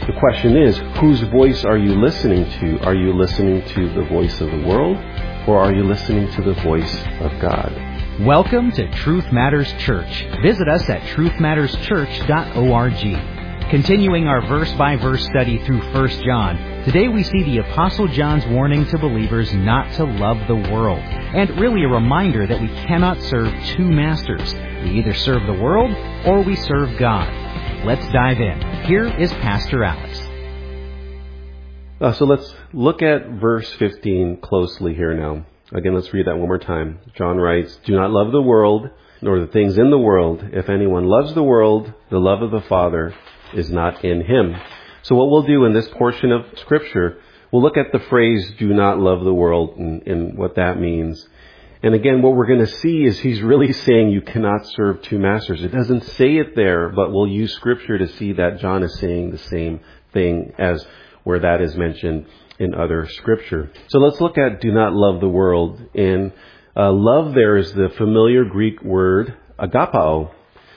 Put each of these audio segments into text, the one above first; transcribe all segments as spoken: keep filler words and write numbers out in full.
The question is, whose voice are you listening to? Are you listening to the voice of the world, or are you listening to the voice of God? Welcome to Truth Matters Church. Visit us at truth matters church dot org. Continuing our verse-by-verse study through First John, today we see the Apostle John's warning to believers not to love the world, and really a reminder that we cannot serve two masters. We either serve the world or we serve God. Let's dive in. Here is Pastor Alex. Uh, so let's look at verse fifteen closely here now. Again, let's read that one more time. John writes, "Do not love the world, nor the things in the world. If anyone loves the world, the love of the Father is not in him." So what we'll do in this portion of Scripture, we'll look at the phrase, "do not love the world," and, and what that means. And again, what we're going to see is he's really saying you cannot serve two masters. It doesn't say it there, but we'll use Scripture to see that John is saying the same thing as where that is mentioned in other Scripture. So let's look at do not love the world. And uh, love there is the familiar Greek word agapao.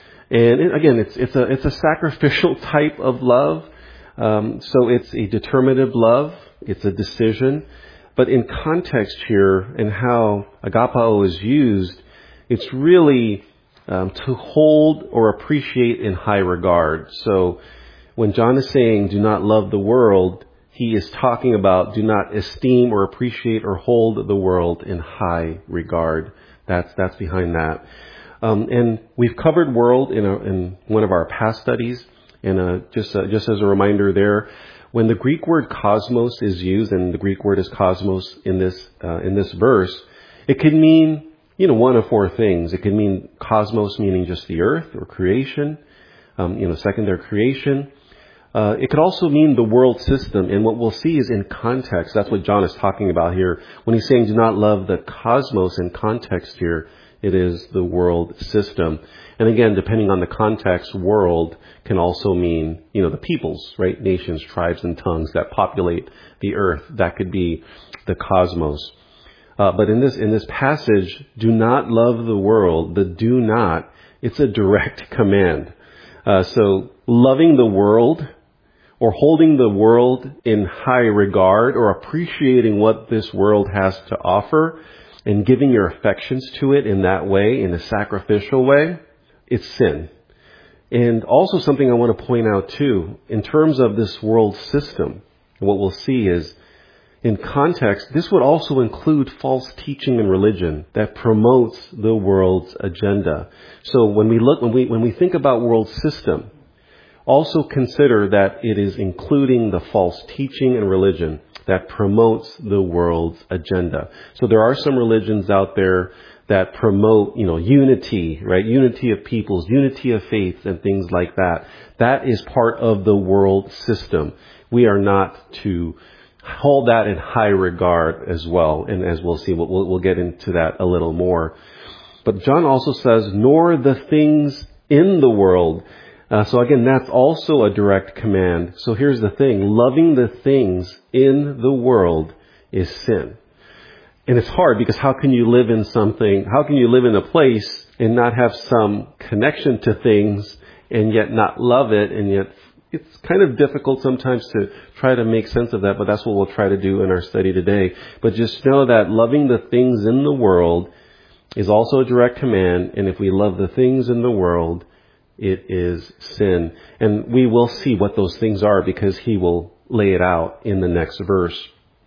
And it, again, it's it's a it's a sacrificial type of love. Um, so it's a determinative love. It's a decision. But in context here and how agapao is used, it's really um, to hold or appreciate in high regard. So when John is saying do not love the world, he is talking about do not esteem or appreciate or hold the world in high regard. That's that's behind that. Um, and we've covered world in, a, in one of our past studies. And uh, just uh, just as a reminder there, when the Greek word cosmos is used, and the Greek word is cosmos in this uh, in this verse, it can mean, you know, one of four things. It can mean cosmos, meaning just the earth or creation, um, you know, secondary creation. Uh, it could also mean the world system. And what we'll see is in context. That's what John is talking about here. When he's saying do not love the cosmos, in context here, it is the world system. And again, depending on the context, world can also mean, you know, the peoples, right? Nations, tribes, and tongues that populate the earth. That could be the cosmos. Uh, but in this, in this passage, do not love the world. The do not, it's a direct command. Uh, so loving the world or holding the world in high regard or appreciating what this world has to offer and giving your affections to it in that way, in a sacrificial way, it's sin. And also something I want to point out too, in terms of this world system, what we'll see is, in context, this would also include false teaching and religion that promotes the world's agenda. So when we look, when we, when we think about world system, also consider that it is including the false teaching and religion that promotes the world's agenda. So there are some religions out there that promote, you know, unity, right? Unity of peoples, unity of faiths, and things like that. That is part of the world system. We are not to hold that in high regard as well. And as we'll see, we'll, we'll get into that a little more. But John also says, nor the things in the world. Uh, so again, that's also a direct command. So here's the thing. Loving the things in the world is sin. And it's hard because how can you live in something, how can you live in a place and not have some connection to things and yet not love it? And yet it's kind of difficult sometimes to try to make sense of that, but that's what we'll try to do in our study today. But just know that loving the things in the world is also a direct command. And if we love the things in the world, it is sin. And we will see what those things are because he will lay it out in the next verse.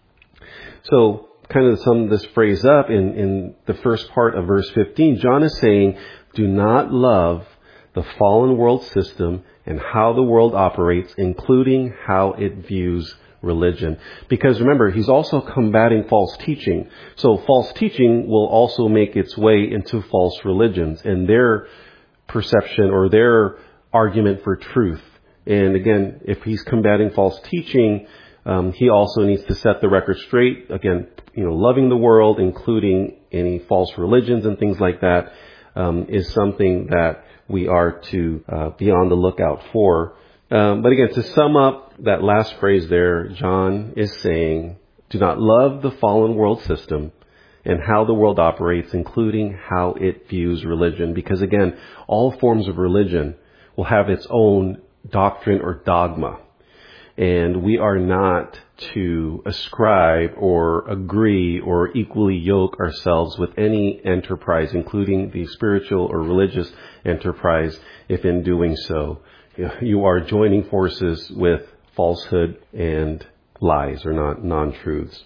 So kind of sum this phrase up in, in the first part of verse fifteen, John is saying, do not love the fallen world system and how the world operates, including how it views religion. Because remember, he's also combating false teaching. So false teaching will also make its way into false religions and their perception or their argument for truth. And again, if he's combating false teaching, um, he also needs to set the record straight. Again, you know, loving the world, including any false religions and things like that, um, is something that we are to uh, be on the lookout for. Um, but again, to sum up that last phrase there, John is saying, do not love the fallen world system and how the world operates, including how it views religion. Because again, all forms of religion will have its own doctrine or dogma. And we are not to ascribe or agree or equally yoke ourselves with any enterprise, including the spiritual or religious enterprise, if in doing so, you are joining forces with falsehood and lies or not non-truths.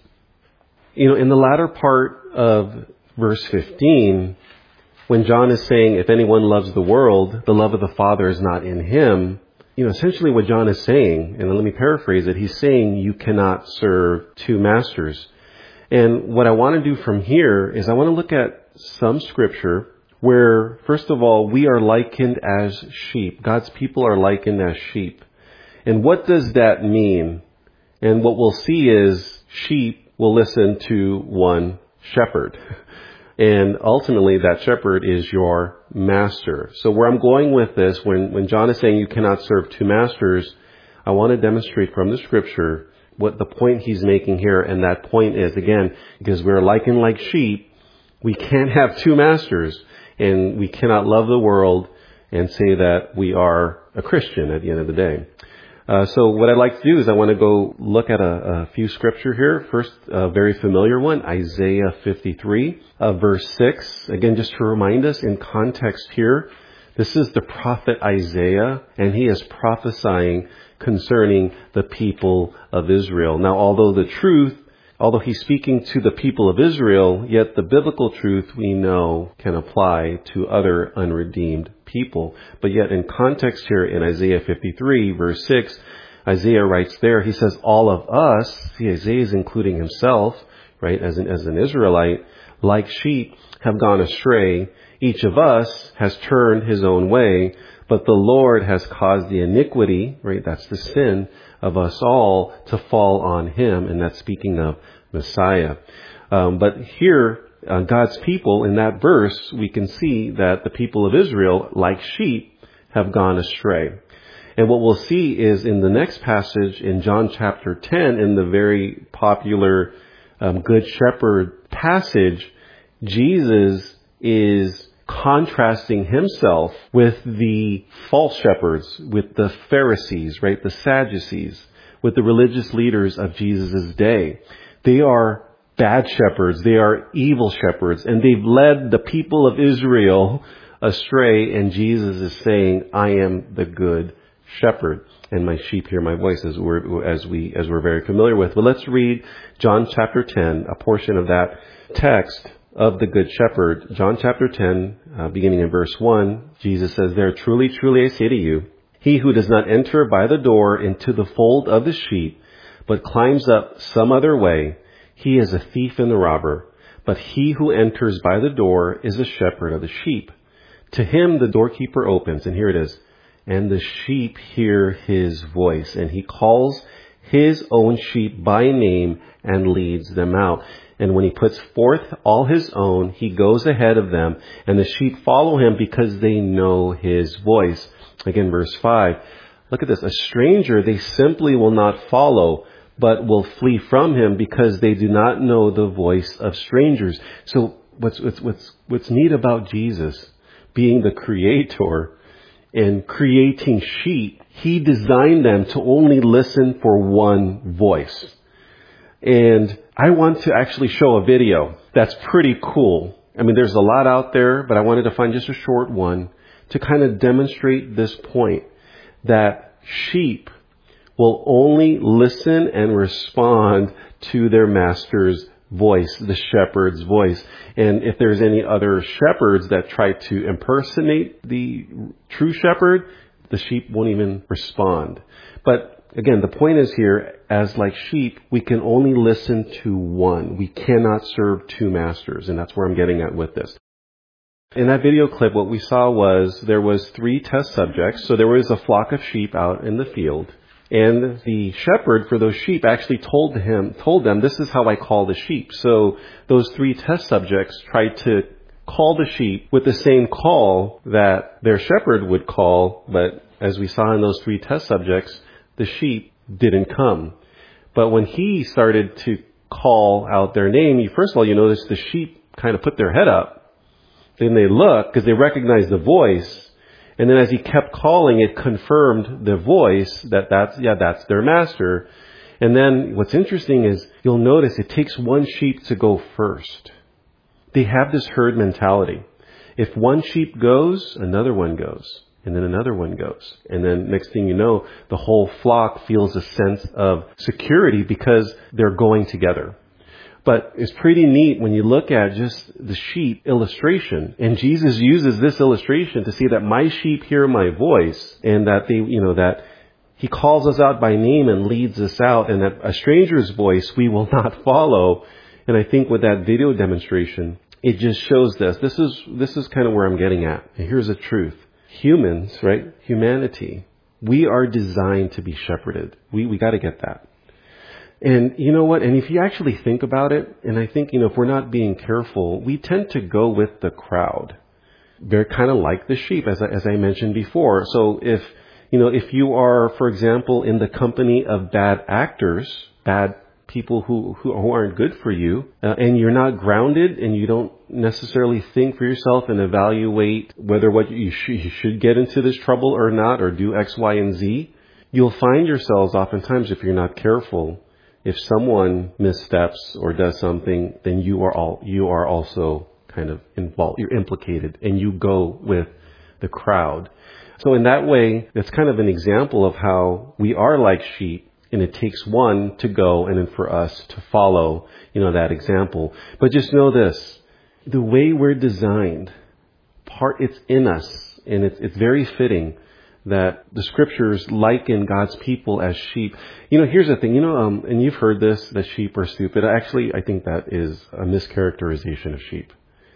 You know, in the latter part of verse fifteen, when John is saying, if anyone loves the world, the love of the Father is not in him, you know, essentially what John is saying, and let me paraphrase it, he's saying you cannot serve two masters. And what I want to do from here is I want to look at some scripture where, first of all, we are likened as sheep. God's people are likened as sheep. And what does that mean? And what we'll see is sheep will listen to one shepherd. And ultimately, that shepherd is your master. So where I'm going with this, when, when John is saying you cannot serve two masters, I want to demonstrate from the scripture what the point he's making here. And that point is, again, because we're likened like sheep, we can't have two masters. And we cannot love the world and say that we are a Christian at the end of the day. Uh, so what I'd like to do is I want to go look at a, a few scripture here. First, a very familiar one, Isaiah fifty-three, uh, verse six. Again, just to remind us in context here, this is the prophet Isaiah, and he is prophesying concerning the people of Israel. Now, although the truth, although he's speaking to the people of Israel, yet the biblical truth we know can apply to other unredeemed people. But yet in context here in Isaiah fifty-three, verse six, Isaiah writes there, he says, all of us, see, Isaiah is including himself, right, as an, as an Israelite, like sheep have gone astray. Each of us has turned his own way, but the Lord has caused the iniquity, right, that's the sin of us all, to fall on him. And that's speaking of Messiah. Um, but here, uh, God's people, in that verse, we can see that the people of Israel, like sheep, have gone astray. And what we'll see is in the next passage in John chapter ten, in the very popular um, Good Shepherd passage, Jesus is contrasting himself with the false shepherds, with the Pharisees, right, the Sadducees, with the religious leaders of Jesus' day. They are bad shepherds. They are evil shepherds, and they've led the people of Israel astray. And Jesus is saying, I am the good shepherd, and my sheep hear my voice, as we're, as we, as we're very familiar with. But let's read John chapter ten, a portion of that text of the Good Shepherd. John chapter ten, uh, beginning in verse one, Jesus says there, truly, truly I say to you, he who does not enter by the door into the fold of the sheep, but climbs up some other way, he is a thief and a robber. But he who enters by the door is a shepherd of the sheep. To him the doorkeeper opens, and here it is, and the sheep hear his voice, and he calls his own sheep by name and leads them out. And when he puts forth all his own, he goes ahead of them, and the sheep follow him because they know his voice. Again, verse five. Look at this. A stranger they simply will not follow, but will flee from him because they do not know the voice of strangers. So what's, what's, what's, what's neat about Jesus being the creator and creating sheep, he designed them to only listen for one voice. And I want to actually show a video that's pretty cool. I mean, there's a lot out there, but I wanted to find just a short one to kind of demonstrate this point that sheep will only listen and respond to their master's voice, the shepherd's voice. And if there's any other shepherds that try to impersonate the true shepherd, the sheep won't even respond. But again, the point is here, as like sheep, we can only listen to one. We cannot serve two masters. And that's where I'm getting at with this. In that video clip, what we saw was there was three test subjects. So there was a flock of sheep out in the field. And the shepherd for those sheep actually told him, told them, this is how I call the sheep. So those three test subjects tried to call the sheep with the same call that their shepherd would call. But as we saw in those three test subjects, the sheep didn't come. But when he started to call out their name, you, first of all, you notice the sheep kind of put their head up. Then they look because they recognize the voice. And then as he kept calling, it confirmed the voice that that's, yeah, that's their master. And then what's interesting is you'll notice it takes one sheep to go first. They have this herd mentality. If one sheep goes, another one goes. And then another one goes. And then next thing you know, the whole flock feels a sense of security because they're going together. But it's pretty neat when you look at just the sheep illustration. And Jesus uses this illustration to see that my sheep hear my voice, and that they, you know, that he calls us out by name and leads us out, and that a stranger's voice we will not follow. And I think with that video demonstration, it just shows this. This is, this is kind of where I'm getting at. And here's the truth. Humans, right? Humanity, we are designed to be shepherded. We, we got to get that. And you know what? And if you actually think about it, and I think, you know, if we're not being careful, we tend to go with the crowd. They're kind of like the sheep, as I, as I mentioned before. So if, you know, if you are, for example, in the company of bad actors, bad people who, who, who aren't good for you, uh, and you're not grounded and you don't necessarily think for yourself and evaluate whether what you, sh- you should get into this trouble or not, or do X, Y, and Z, you'll find yourselves oftentimes, if you're not careful, if someone missteps or does something, then you are all, you are also kind of involved, you're implicated, and you go with the crowd. So in that way, that's kind of an example of how we are like sheep, and it takes one to go and then for us to follow, you know, that example. But just know this, the way we're designed, part, it's in us, and it's, it's very fitting that the scriptures liken God's people as sheep. You know, here's the thing, you know, um, and you've heard this, that sheep are stupid. Actually, I think that is a mischaracterization of sheep.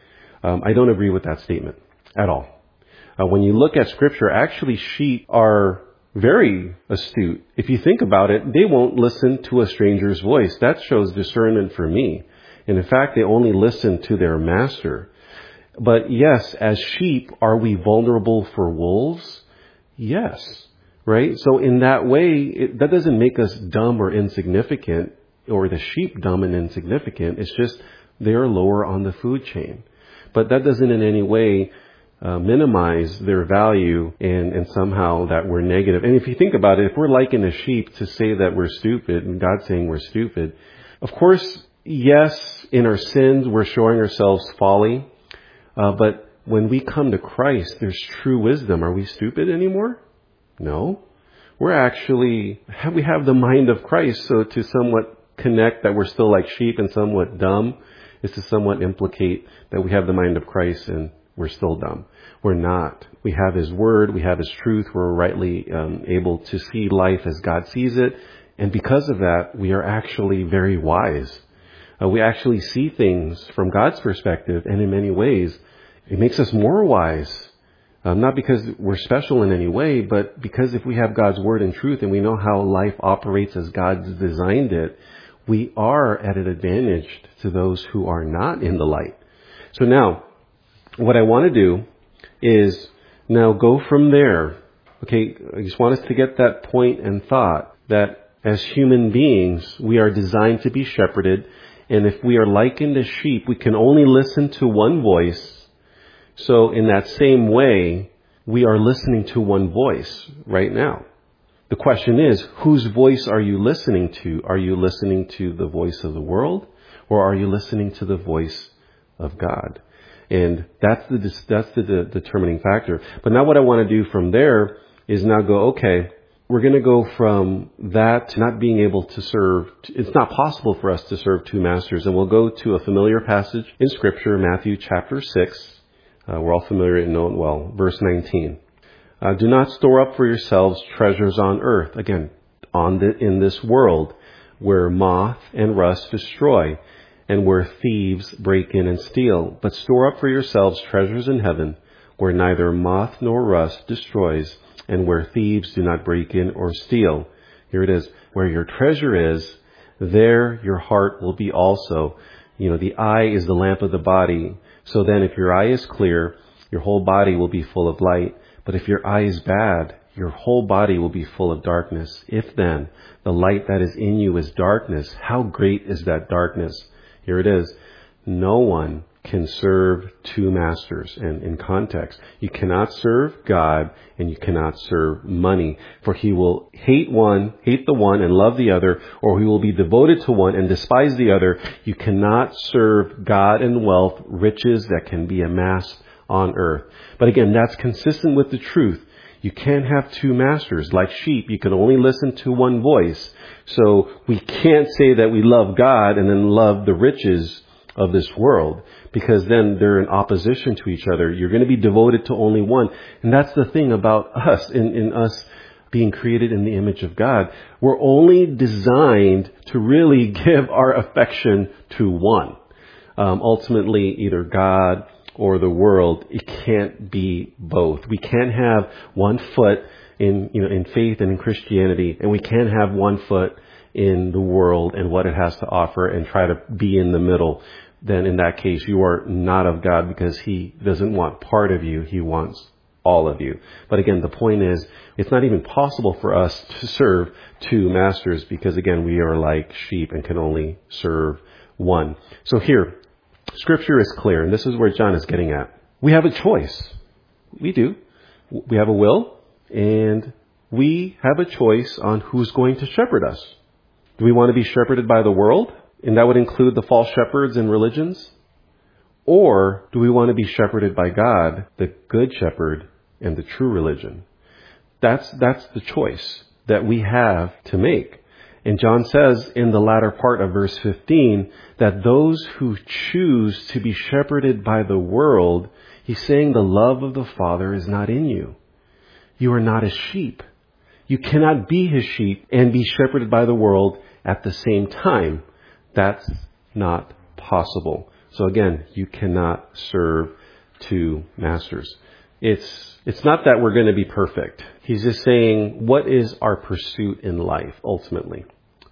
Um, I don't agree with that statement at all. Uh, when you look at scripture, actually sheep are very astute. If you think about it, they won't listen to a stranger's voice. That shows discernment for me. And in fact, they only listen to their master. But yes, as sheep, are we vulnerable for wolves? Yes. Right? So in that way, it, that doesn't make us dumb or insignificant, or the sheep dumb and insignificant. It's just they're lower on the food chain. But that doesn't in any way Uh, minimize their value and, and somehow that we're negative. And if you think about it, if we're liking a sheep to say that we're stupid, and God's saying we're stupid, of course, yes, in our sins, we're showing ourselves folly. Uh, but when we come to Christ, there's true wisdom. Are we stupid anymore? No. We're actually, we have the mind of Christ. So to somewhat connect that we're still like sheep and somewhat dumb is to somewhat implicate that we have the mind of Christ and we're still dumb. We're not. We have His Word. We have His truth. We're rightly um, able to see life as God sees it. And because of that, we are actually very wise. Uh, we actually see things from God's perspective, and in many ways, it makes us more wise. Um, not because we're special in any way, but because if we have God's Word and truth and we know how life operates as God's designed it, we are at an advantage to those who are not in the light. So now, what I want to do is now go from there. Okay, I just want us to get that point and thought that as human beings, we are designed to be shepherded. And if we are likened to sheep, we can only listen to one voice. So in that same way, we are listening to one voice right now. The question is, whose voice are you listening to? Are you listening to the voice of the world, or are you listening to the voice of God? And that's the that's the de- determining factor. But now what I want to do from there is now go, okay, we're going to go from that to not being able to serve. It's not possible for us to serve two masters. And we'll go to a familiar passage in Scripture, Matthew chapter six. Uh, we're all familiar and know it well. Verse nineteen. Uh, Do not store up for yourselves treasures on earth. Again, on the, in this world where moth and rust destroy, and where thieves break in and steal. But store up for yourselves treasures in heaven, where neither moth nor rust destroys, and where thieves do not break in or steal. Here it is. Where your treasure is, there your heart will be also. You know, the eye is the lamp of the body. So then if your eye is clear, your whole body will be full of light. But if your eye is bad, your whole body will be full of darkness. If then the light that is in you is darkness, how great is that darkness? Here it is. No one can serve two masters. And in context, you cannot serve God and you cannot serve money. For he will hate one, hate the one and love the other, or he will be devoted to one and despise the other. You cannot serve God and wealth, riches that can be amassed on earth. But again, that's consistent with the truth. You can't have two masters. Like sheep, you can only listen to one voice. So we can't say that we love God and then love the riches of this world, because then they're in opposition to each other. You're going to be devoted to only one. And that's the thing about us, in, in us being created in the image of God. We're only designed to really give our affection to one. Um, ultimately, either God or the world. It can't be both. We can't have one foot in, you know, in faith and in Christianity, and we can't have one foot in the world and what it has to offer and try to be in the middle. Then in that case, you are not of God, because he doesn't want part of you. He wants all of you. But again, the point is, it's not even possible for us to serve two masters, because again, we are like sheep and can only serve one. So here, Scripture is clear, and this is where John is getting at. We have a choice. We do. We have a will, and we have a choice on who's going to shepherd us. Do we want to be shepherded by the world? And that would include the false shepherds and religions? Or do we want to be shepherded by God, the good shepherd, and the true religion? That's, that's the choice that we have to make. And John says in the latter part of verse fifteen that those who choose to be shepherded by the world, he's saying the love of the Father is not in you. You are not a sheep. You cannot be his sheep and be shepherded by the world at the same time. That's not possible. So again, you cannot serve two masters. It's, it's not that we're going to be perfect. He's just saying, what is our pursuit in life ultimately?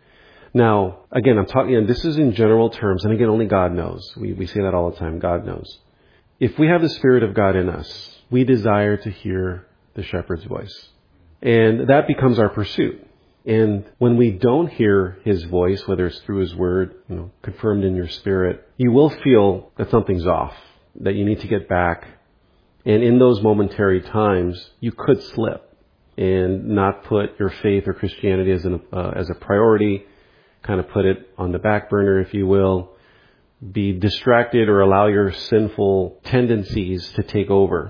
Now, again, I'm talking, and this is in general terms, and again, only God knows. We, we say that all the time. God knows. If we have the Spirit of God in us, we desire to hear the shepherd's voice. And that becomes our pursuit. And when we don't hear his voice, whether it's through his word, you know, confirmed in your spirit, you will feel that something's off, that you need to get back. And in those momentary times, you could slip and not put your faith or Christianity as an uh, as a priority, kind of put it on the back burner, if you will, be distracted or allow your sinful tendencies to take over.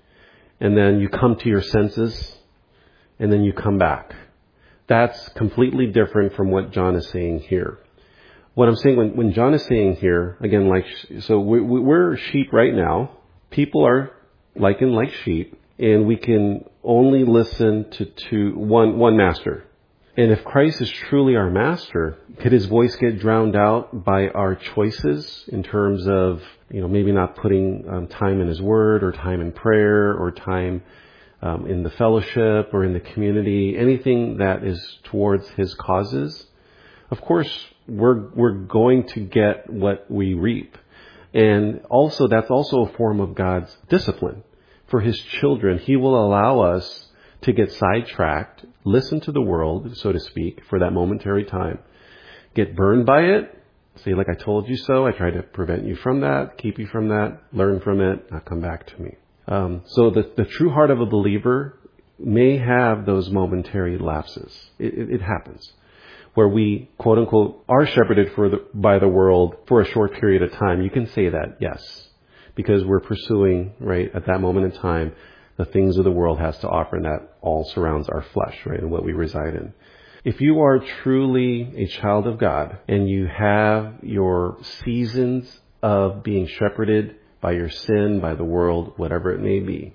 And then you come to your senses, and then you come back. That's completely different from what John is saying here. What I'm saying, when, when John is saying here, again, like, so we, we're sheep right now. People are likened like sheep, and we can only listen to, to one, one master. And if Christ is truly our master, could his voice get drowned out by our choices in terms of, you know, maybe not putting um, time in his word or time in prayer or time um, in the fellowship or in the community, anything that is towards his causes? Of course, we're, we're going to get what we reap. And also, that's also a form of God's discipline for his children. He will allow us to get sidetracked, listen to the world, so to speak, for that momentary time, get burned by it, say, like I told you so, I tried to prevent you from that, keep you from that, learn from it, now come back to me. Um, so the, the true heart of a believer may have those momentary lapses. It, it, it happens. Where we, quote unquote, are shepherded for the, by the world for a short period of time. You can say that, yes, because we're pursuing, right, at that moment in time, the things of the world has to offer, and that all surrounds our flesh, right, and what we reside in. If you are truly a child of God and you have your seasons of being shepherded by your sin, by the world, whatever it may be,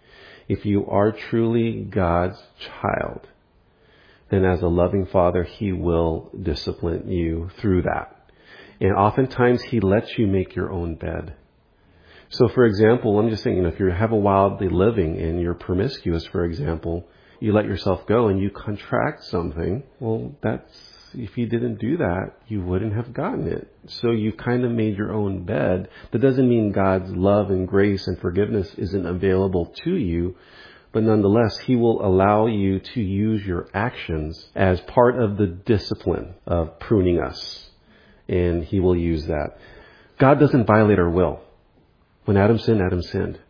if you are truly God's child, then as a loving Father, he will discipline you through that. And oftentimes he lets you make your own bed. So, for example, I'm just saying, you know, if you have a wildly living and you're promiscuous, for example, you let yourself go and you contract something, well, that's, if you didn't do that, you wouldn't have gotten it. So you kind of made your own bed. That doesn't mean God's love and grace and forgiveness isn't available to you, but nonetheless, he will allow you to use your actions as part of the discipline of pruning us. And he will use that. God doesn't violate our will. When Adam sinned, Adam sinned.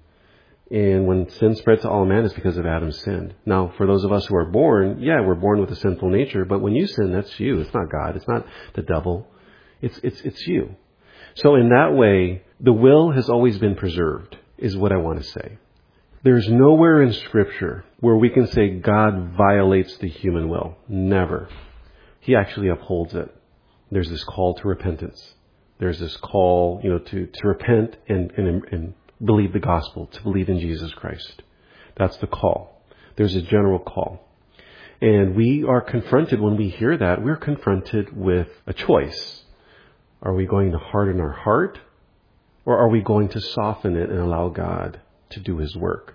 And when sin spread to all men, it's because of Adam's sin. Now, for those of us who are born, yeah, we're born with a sinful nature, but when you sin, that's you. It's not God. It's not the devil. It's, it's, it's you. So in that way, the will has always been preserved, is what I want to say. There's nowhere in Scripture where we can say God violates the human will. Never. He actually upholds it. There's this call to repentance. There's this call, you know, to, to repent and, and, and believe the gospel, to believe in Jesus Christ. That's the call. There's a general call. And we are confronted, when we hear that, we're confronted with a choice. Are we going to harden our heart? Or are we going to soften it and allow God to do His work?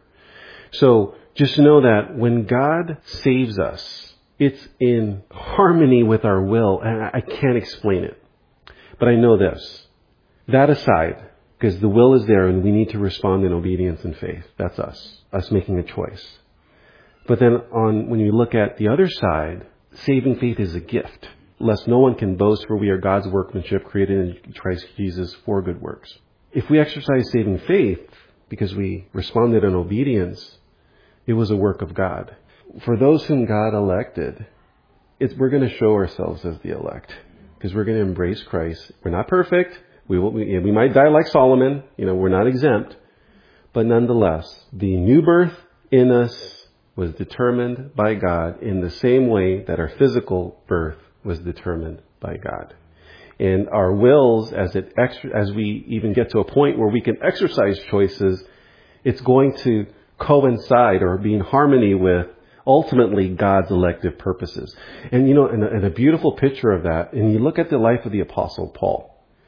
So just know that when God saves us, it's in harmony with our will. And I can't explain it. But I know this. That aside, because the will is there and we need to respond in obedience and faith. That's us. Us making a choice. But then on when you look at the other side, saving faith is a gift. Lest no one can boast, for we are God's workmanship created in Christ Jesus for good works. If we exercise saving faith because we responded in obedience, it was a work of God. For those whom God elected, it's, we're going to show ourselves as the elect. Because we're going to embrace Christ. We're not perfect. We will, we, we might die like Solomon. You know, we're not exempt. But nonetheless, the new birth in us was determined by God in the same way that our physical birth was determined by God. And our wills, as it as we even get to a point where we can exercise choices, it's going to coincide or be in harmony with ultimately God's elective purposes. And you know, and a, and a beautiful picture of that, and you look at the life of the Apostle Paul.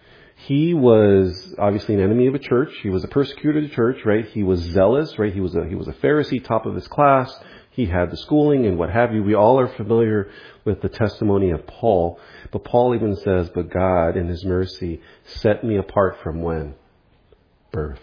He was obviously an enemy of a church. He was a persecutor of the church, right? He was zealous, right? He was a, he was a Pharisee, top of his class. He had the schooling and what have you. We all are familiar with the testimony of Paul. But Paul even says, but God in His mercy set me apart from when? Birth.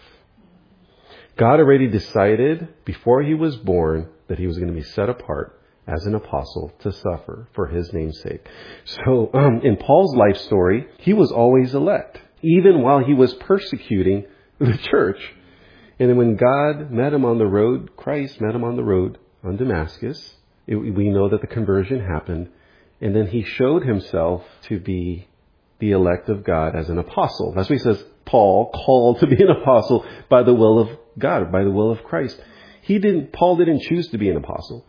God already decided before he was born that he was going to be set apart as an apostle to suffer for His name's sake. So um, in Paul's life story, he was always elect, even while he was persecuting the church. And then when God met him on the road, Christ met him on the road on Damascus, it, we know that the conversion happened. And then he showed himself to be the elect of God as an apostle. That's what he says, Paul called to be an apostle by the will of God, by the will of Christ. He didn't, Paul didn't choose to be an apostle.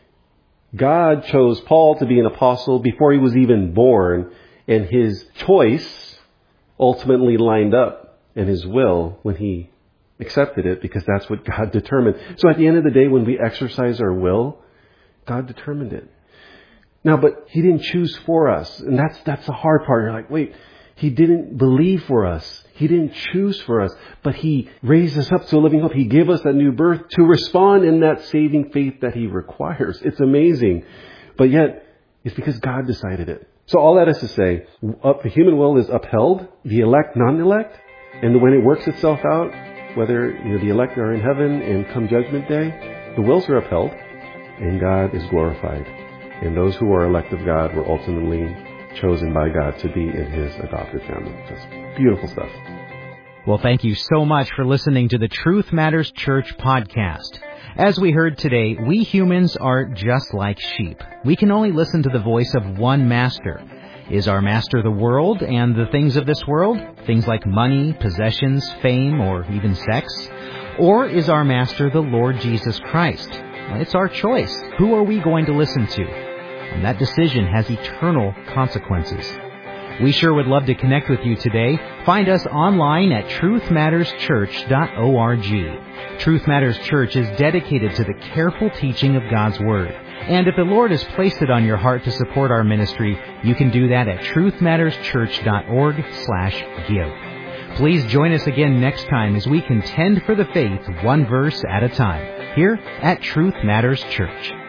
God chose Paul to be an apostle before he was even born, and his choice ultimately lined up in his will when he accepted it, because that's what God determined. So at the end of the day, when we exercise our will, God determined it. Now, but he didn't choose for us. And that's, that's the hard part. You're like, wait, he didn't believe for us. He didn't choose for us, but he raised us up to a living hope. He gave us that new birth to respond in that saving faith that he requires. It's amazing. But yet, it's because God decided it. So all that is to say, up, the human will is upheld, the elect, non-elect, and when it works itself out, whether you know, the elect are in heaven and come judgment day, the wills are upheld, and God is glorified. And those who are elect of God were ultimately chosen by God to be in His adopted family. Just beautiful stuff. Well, thank you so much for listening to the Truth Matters Church podcast. As we heard today, we humans are just like sheep. We can only listen to the voice of one master. Is our master the world and the things of this world? Things like money, possessions, fame, or even sex? Or is our master the Lord Jesus Christ? Well, it's our choice. Who are we going to listen to? And that decision has eternal consequences. We sure would love to connect with you today. Find us online at truth matters church dot org. Truth Matters Church is dedicated to the careful teaching of God's Word. And if the Lord has placed it on your heart to support our ministry, you can do that at truth matters church dot org slash give. Please join us again next time as we contend for the faith one verse at a time, here at Truth Matters Church.